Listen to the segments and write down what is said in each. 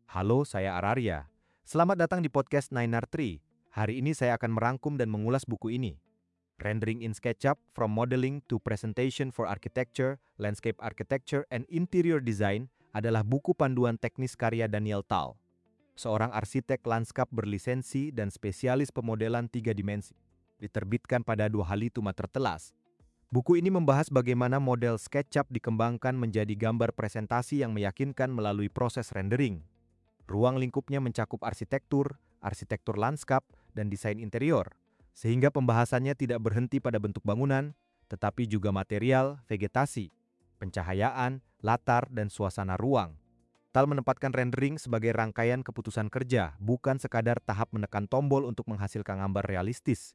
Halo, saya Araria. Selamat datang di podcast Ninar Tree. Hari ini saya akan merangkum dan mengulas buku ini. Rendering in SketchUp from Modeling to Presentation for Architecture, Landscape Architecture, and Interior Design adalah buku panduan teknis karya Daniel Tal, seorang arsitek lanskap berlisensi dan spesialis pemodelan 3 dimensi. Diterbitkan pada 2 Halitu Matertelas. Buku ini membahas bagaimana model SketchUp dikembangkan menjadi gambar presentasi yang meyakinkan melalui proses rendering. Ruang lingkupnya mencakup arsitektur, arsitektur lanskap, dan desain interior, sehingga pembahasannya tidak berhenti pada bentuk bangunan, tetapi juga material, vegetasi, pencahayaan, latar, dan suasana ruang. Tal menempatkan rendering sebagai rangkaian keputusan kerja, bukan sekadar tahap menekan tombol untuk menghasilkan gambar realistis.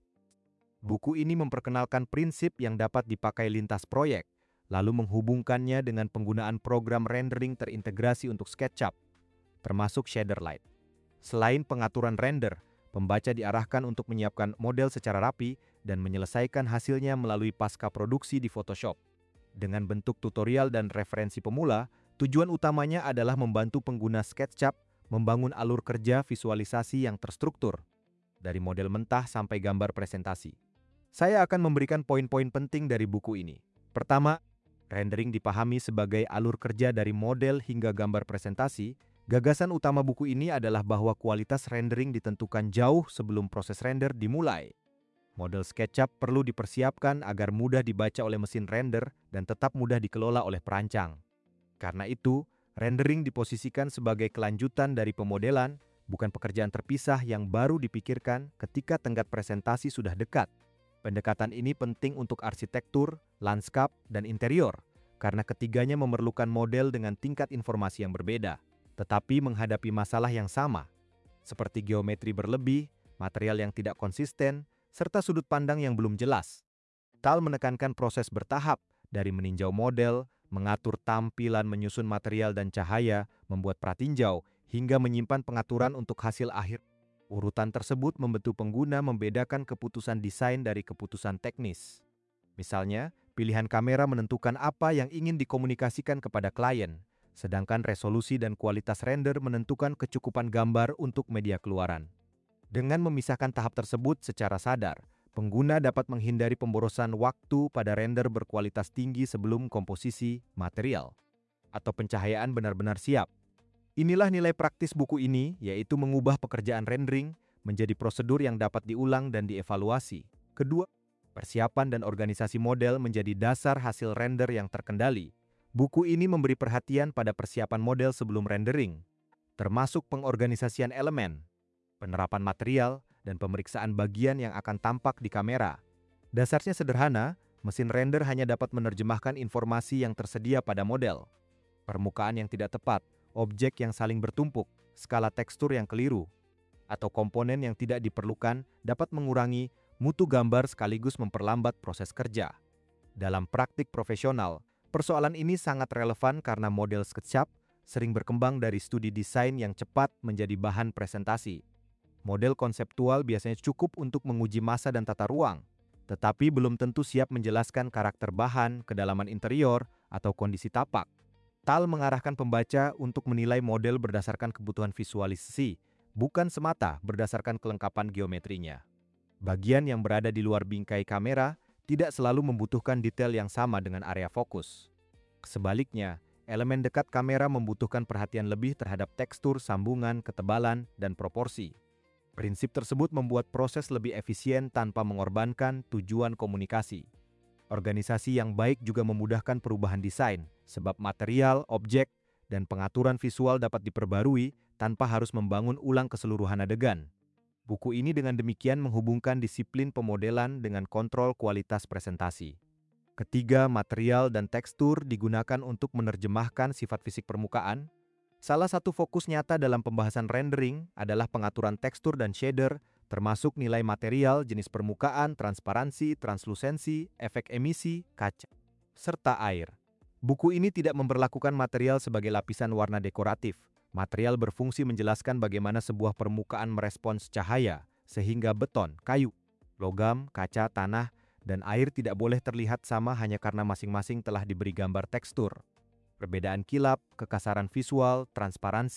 Buku ini memperkenalkan prinsip yang dapat dipakai lintas proyek, lalu menghubungkannya dengan penggunaan program rendering terintegrasi untuk SketchUp, termasuk shader light. Selain pengaturan render, pembaca diarahkan untuk menyiapkan model secara rapi dan menyelesaikan hasilnya melalui pasca produksi di Photoshop. Dengan bentuk tutorial dan referensi pemula, tujuan utamanya adalah membantu pengguna SketchUp membangun alur kerja visualisasi yang terstruktur, dari model mentah sampai gambar presentasi. Saya akan memberikan poin-poin penting dari buku ini. Pertama, rendering dipahami sebagai alur kerja dari model hingga gambar presentasi. Gagasan utama buku ini adalah bahwa kualitas rendering ditentukan jauh sebelum proses render dimulai. Model SketchUp perlu dipersiapkan agar mudah dibaca oleh mesin render dan tetap mudah dikelola oleh perancang. Karena itu, rendering diposisikan sebagai kelanjutan dari pemodelan, bukan pekerjaan terpisah yang baru dipikirkan ketika tenggat presentasi sudah dekat. Pendekatan ini penting untuk arsitektur, lanskap, dan interior, karena ketiganya memerlukan model dengan tingkat informasi yang berbeda, tetapi menghadapi masalah yang sama, seperti geometri berlebih, material yang tidak konsisten, serta sudut pandang yang belum jelas. Tal menekankan proses bertahap, dari meninjau model, mengatur tampilan, menyusun material dan cahaya, membuat pratinjau, hingga menyimpan pengaturan untuk hasil akhir. Urutan tersebut membantu pengguna membedakan keputusan desain dari keputusan teknis. Misalnya, pilihan kamera menentukan apa yang ingin dikomunikasikan kepada klien, sedangkan resolusi dan kualitas render menentukan kecukupan gambar untuk media keluaran. Dengan memisahkan tahap tersebut secara sadar, pengguna dapat menghindari pemborosan waktu pada render berkualitas tinggi sebelum komposisi, material, atau pencahayaan benar-benar siap. Inilah nilai praktis buku ini, yaitu mengubah pekerjaan rendering menjadi prosedur yang dapat diulang dan dievaluasi. Kedua, persiapan dan organisasi model menjadi dasar hasil render yang terkendali. Buku ini memberi perhatian pada persiapan model sebelum rendering, termasuk pengorganisasian elemen, penerapan material, dan pemeriksaan bagian yang akan tampak di kamera. Dasarnya sederhana, mesin render hanya dapat menerjemahkan informasi yang tersedia pada model. Permukaan yang tidak tepat, objek yang saling bertumpuk, skala tekstur yang keliru, atau komponen yang tidak diperlukan dapat mengurangi mutu gambar sekaligus memperlambat proses kerja. Dalam praktik profesional, persoalan ini sangat relevan karena model SketchUp sering berkembang dari studi desain yang cepat menjadi bahan presentasi. Model konseptual biasanya cukup untuk menguji massa dan tata ruang, tetapi belum tentu siap menjelaskan karakter bahan, kedalaman interior, atau kondisi tapak. Tal mengarahkan pembaca untuk menilai model berdasarkan kebutuhan visualisasi, bukan semata berdasarkan kelengkapan geometrinya. Bagian yang berada di luar bingkai kamera tidak selalu membutuhkan detail yang sama dengan area fokus. Sebaliknya, elemen dekat kamera membutuhkan perhatian lebih terhadap tekstur, sambungan, ketebalan, dan proporsi. Prinsip tersebut membuat proses lebih efisien tanpa mengorbankan tujuan komunikasi. Organisasi yang baik juga memudahkan perubahan desain, sebab material, objek, dan pengaturan visual dapat diperbarui tanpa harus membangun ulang keseluruhan adegan. Buku ini dengan demikian menghubungkan disiplin pemodelan dengan kontrol kualitas presentasi. Ketiga, material dan tekstur digunakan untuk menerjemahkan sifat fisik permukaan. Salah satu fokus nyata dalam pembahasan rendering adalah pengaturan tekstur dan shader, termasuk nilai material, jenis permukaan, transparansi, translusensi, efek emisi, kaca, serta air. Buku ini tidak memperlakukan material sebagai lapisan warna dekoratif. Material berfungsi menjelaskan bagaimana sebuah permukaan merespons cahaya, sehingga beton, kayu, logam, kaca, tanah, dan air tidak boleh terlihat sama hanya karena masing-masing telah diberi gambar tekstur. Perbedaan kilap, kekasaran visual, transparansi,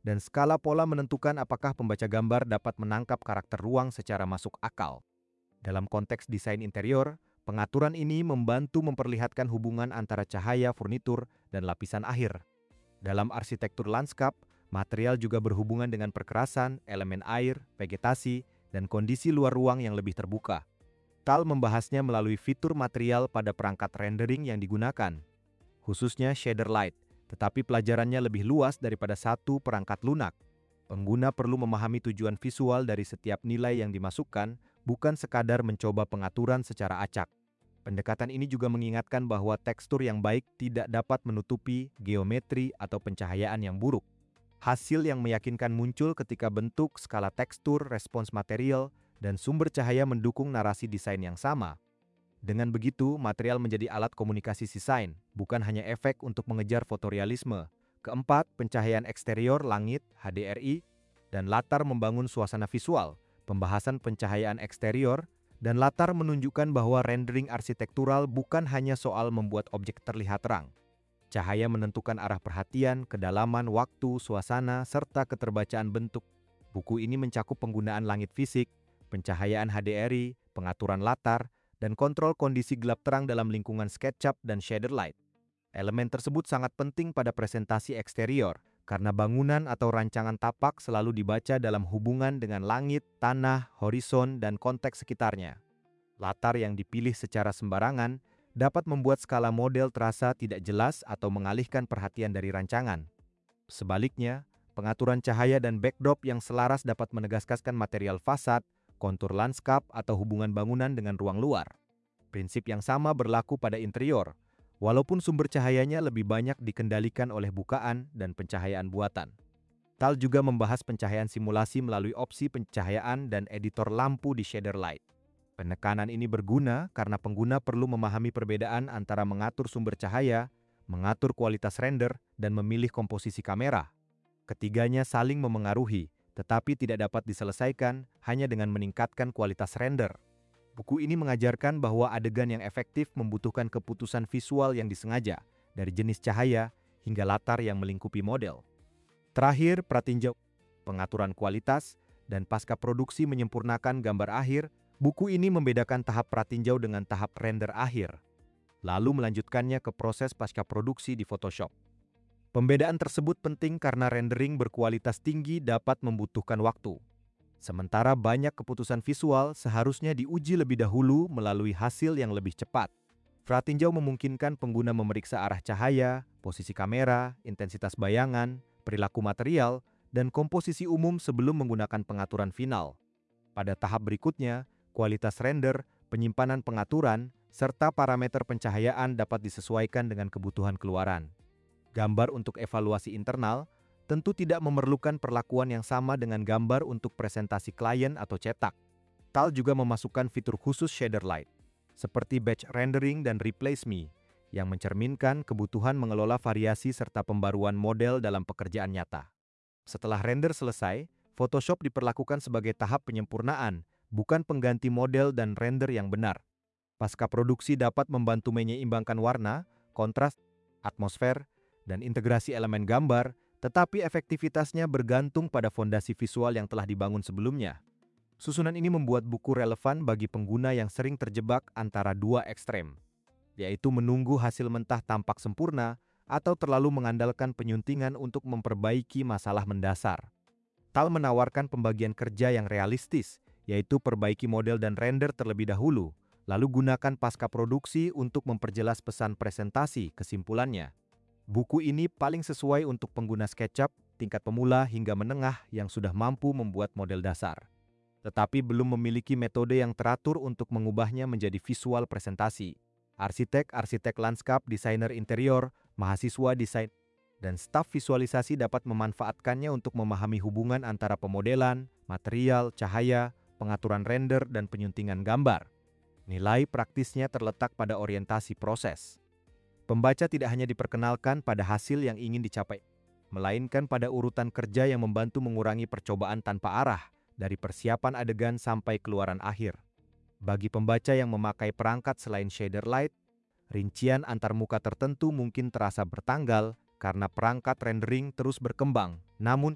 dan skala pola menentukan apakah pembaca gambar dapat menangkap karakter ruang secara masuk akal. Dalam konteks desain interior, pengaturan ini membantu memperlihatkan hubungan antara cahaya, furnitur, dan lapisan akhir. Dalam arsitektur lanskap, material juga berhubungan dengan perkerasan, elemen air, vegetasi, dan kondisi luar ruang yang lebih terbuka. Tal membahasnya melalui fitur material pada perangkat rendering yang digunakan, khususnya shader light, tetapi pelajarannya lebih luas daripada satu perangkat lunak. Pengguna perlu memahami tujuan visual dari setiap nilai yang dimasukkan, bukan sekadar mencoba pengaturan secara acak. Pendekatan ini juga mengingatkan bahwa tekstur yang baik tidak dapat menutupi geometri atau pencahayaan yang buruk. Hasil yang meyakinkan muncul ketika bentuk, skala tekstur, respons material, dan sumber cahaya mendukung narasi desain yang sama. Dengan begitu, material menjadi alat komunikasi desain, bukan hanya efek untuk mengejar fotorealisme. Keempat, pencahayaan eksterior, langit, HDRI, dan latar membangun suasana visual. Pembahasan pencahayaan eksterior dan latar menunjukkan bahwa rendering arsitektural bukan hanya soal membuat objek terlihat terang. Cahaya menentukan arah perhatian, kedalaman, waktu, suasana, serta keterbacaan bentuk. Buku ini mencakup penggunaan langit fisik, pencahayaan HDRI, pengaturan latar, dan kontrol kondisi gelap terang dalam lingkungan SketchUp dan shader light. Elemen tersebut sangat penting pada presentasi eksterior, karena bangunan atau rancangan tapak selalu dibaca dalam hubungan dengan langit, tanah, horizon, dan konteks sekitarnya. Latar yang dipilih secara sembarangan dapat membuat skala model terasa tidak jelas atau mengalihkan perhatian dari rancangan. Sebaliknya, pengaturan cahaya dan backdrop yang selaras dapat menegaskan material fasad, kontur lanskap, atau hubungan bangunan dengan ruang luar. Prinsip yang sama berlaku pada interior, walaupun sumber cahayanya lebih banyak dikendalikan oleh bukaan dan pencahayaan buatan. Tal juga membahas pencahayaan simulasi melalui opsi pencahayaan dan editor lampu di shader light. Penekanan ini berguna karena pengguna perlu memahami perbedaan antara mengatur sumber cahaya, mengatur kualitas render, dan memilih komposisi kamera. Ketiganya saling memengaruhi, tetapi tidak dapat diselesaikan hanya dengan meningkatkan kualitas render. Buku ini mengajarkan bahwa adegan yang efektif membutuhkan keputusan visual yang disengaja, dari jenis cahaya hingga latar yang melingkupi model. Terakhir, pratinjau pengaturan kualitas dan pasca produksi menyempurnakan gambar akhir. Buku ini membedakan tahap pratinjau dengan tahap render akhir, lalu melanjutkannya ke proses pasca produksi di Photoshop. Pembedaan tersebut penting karena rendering berkualitas tinggi dapat membutuhkan waktu. Sementara banyak keputusan visual seharusnya diuji lebih dahulu melalui hasil yang lebih cepat. Pratinjau memungkinkan pengguna memeriksa arah cahaya, posisi kamera, intensitas bayangan, perilaku material, dan komposisi umum sebelum menggunakan pengaturan final. Pada tahap berikutnya, kualitas render, penyimpanan pengaturan, serta parameter pencahayaan dapat disesuaikan dengan kebutuhan keluaran. Gambar untuk evaluasi internal tentu tidak memerlukan perlakuan yang sama dengan gambar untuk presentasi klien atau cetak. Tal juga memasukkan fitur khusus shader light, seperti batch rendering dan replace me, yang mencerminkan kebutuhan mengelola variasi serta pembaruan model dalam pekerjaan nyata. Setelah render selesai, Photoshop diperlakukan sebagai tahap penyempurnaan, bukan pengganti model dan render yang benar. Pasca produksi dapat membantu menyeimbangkan warna, kontras, atmosfer, dan integrasi elemen gambar, tetapi efektivitasnya bergantung pada fondasi visual yang telah dibangun sebelumnya. Susunan ini membuat buku relevan bagi pengguna yang sering terjebak antara dua ekstrem, yaitu menunggu hasil mentah tampak sempurna atau terlalu mengandalkan penyuntingan untuk memperbaiki masalah mendasar. Tal menawarkan pembagian kerja yang realistis, yaitu perbaiki model dan render terlebih dahulu, lalu gunakan pasca produksi untuk memperjelas pesan presentasi. Kesimpulannya, buku ini paling sesuai untuk pengguna SketchUp tingkat pemula hingga menengah yang sudah mampu membuat model dasar, tetapi belum memiliki metode yang teratur untuk mengubahnya menjadi visual presentasi. Arsitek lanskap, desainer interior, mahasiswa desain, dan staf visualisasi dapat memanfaatkannya untuk memahami hubungan antara pemodelan, material, cahaya, pengaturan render, dan penyuntingan gambar. Nilai praktisnya terletak pada orientasi proses. Pembaca tidak hanya diperkenalkan pada hasil yang ingin dicapai, melainkan pada urutan kerja yang membantu mengurangi percobaan tanpa arah, dari persiapan adegan sampai keluaran akhir. Bagi pembaca yang memakai perangkat selain shader light, rincian antar muka tertentu mungkin terasa bertanggal karena perangkat rendering terus berkembang. Namun,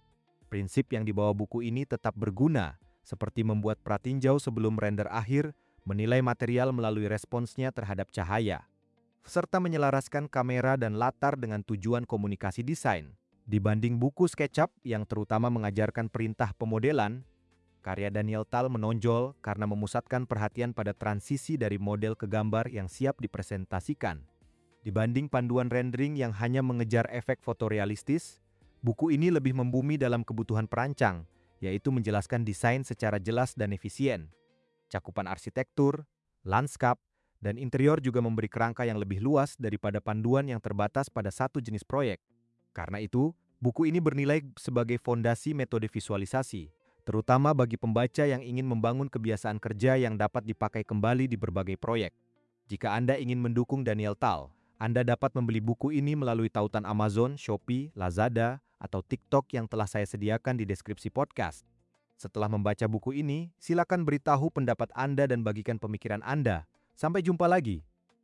Prinsip yang dibawa buku ini tetap berguna, seperti membuat pratinjau sebelum render akhir, menilai material melalui responsnya terhadap cahaya, serta menyelaraskan kamera dan latar dengan tujuan komunikasi desain. Dibanding buku SketchUp yang terutama mengajarkan perintah pemodelan, karya Daniel Tal menonjol karena memusatkan perhatian pada transisi dari model ke gambar yang siap dipresentasikan. Dibanding panduan rendering yang hanya mengejar efek fotorealistis, buku ini lebih membumi dalam kebutuhan perancang, yaitu menjelaskan desain secara jelas dan efisien. Cakupan arsitektur, lanskap, dan interior juga memberi kerangka yang lebih luas daripada panduan yang terbatas pada satu jenis proyek. Karena itu, buku ini bernilai sebagai fondasi metode visualisasi, terutama bagi pembaca yang ingin membangun kebiasaan kerja yang dapat dipakai kembali di berbagai proyek. Jika Anda ingin mendukung Daniel Tal, Anda dapat membeli buku ini melalui tautan Amazon, Shopee, Lazada, atau TikTok yang telah saya sediakan di deskripsi podcast. Setelah membaca buku ini, silakan beritahu pendapat Anda dan bagikan pemikiran Anda. Sampai jumpa lagi.